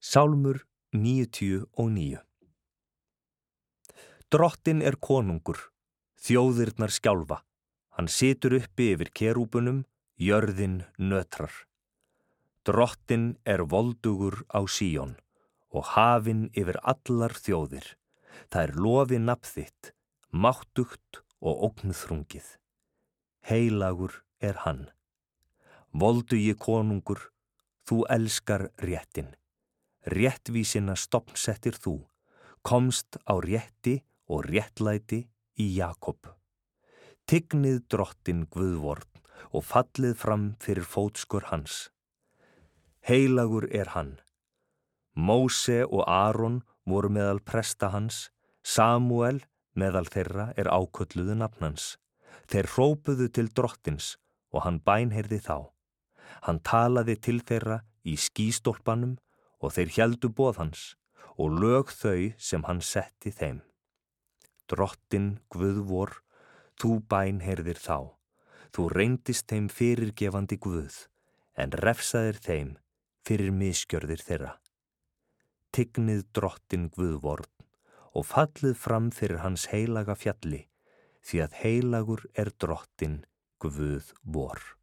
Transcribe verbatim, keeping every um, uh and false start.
Sálmur níutíu og níu. Drottinn er konungur, þjóðirnar skjálfa, hann situr uppi yfir kerúbunum, jörðin nötrar. Drottinn er voldugur á Síón og hafinn yfir allar þjóðir. Það er lofi nafn þitt, máttugt og ógnþrungið. Heilagur er hann. Voldugi konungur, þú elskar réttin. Réttvísina stofnsettir þú, komst á rétti og réttlæti í Jakob. Tignið Drottinn Guðvorn og fallið fram fyrir fótskur hans. Heilagur er hann. Móse og Aron voru meðal presta hans, Samúel meðal þeirra er ákölluðu nafnans. Þeir hrópuðu til Drottins og hann bænheyrði þá. Hann talaði til þeirra í skýstólpanum og þeir héldu boð hans og lög þau sem hann setti þeim. Drottinn Guð vor, þú bænheyrðir þá. Þú reyndist þeim fyrirgefandi Guð, en refsaðir þeim fyrir misgjörðir þeirra. Tignið Drottinn Guðvorn og fallið fram fyrir hans heilaga fjalli, því að heilagur er Drottinn Guð vor.